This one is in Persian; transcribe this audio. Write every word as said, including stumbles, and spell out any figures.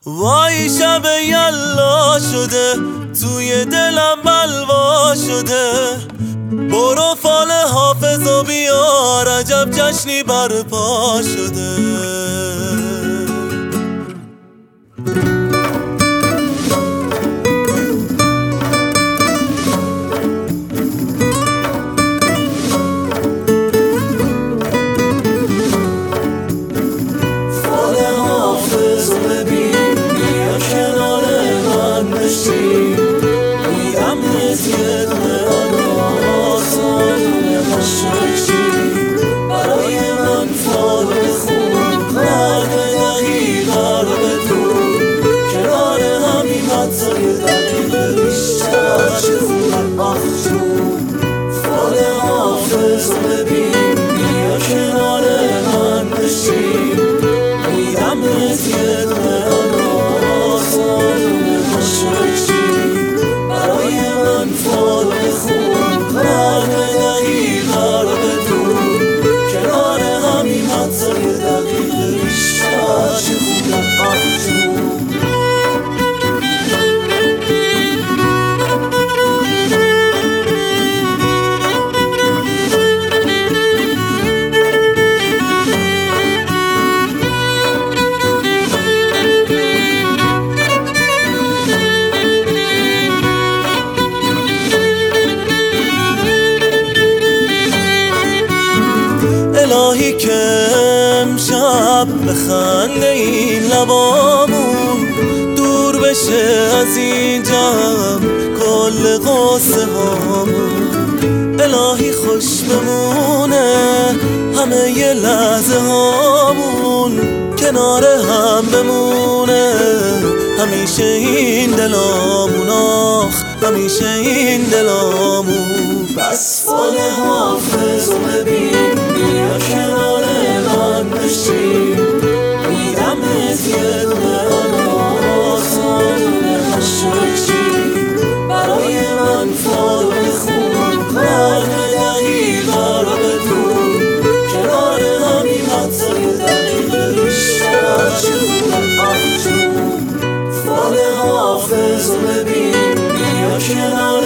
وای شب یلا شده، توی دلم بلوا شده. برو فال حافظو بیار، عجب جشنی برپا شده. برای من فال بخون، قلب دقیقه رو بدون، کنار همین حتی دقیقه بیشتر چه خوبه. آخ جون فال حافظ رو ببین، بیا کنار من بشین، میدم بهت یه دونه آناس آدونه مشرقی. برای من فال بخون، قلب دقیقه رو بدون، کنار همین حتی یه دقیقه بیشتر چه خوبه. آخ جون الهی که امشب بخنده این لبامون، دور بشه از این جمع کل قصه هامون. الهی خوش بمونه همه ی لحظه هامون، کنار هم بمونه همیشه این دلامون. آخ همیشه این دلامون. بس فال حافظ رو ببین، بیا کنار من بشین، میدم بهت یه دونه آناس آدونه مشرقی. برای من فال بخون، قلب دقیقه رو بدون، کنار همین حتی یه دقیقه بیشتر چه خوبه. آخ جون فال حافظ رو ببین، بیا کنار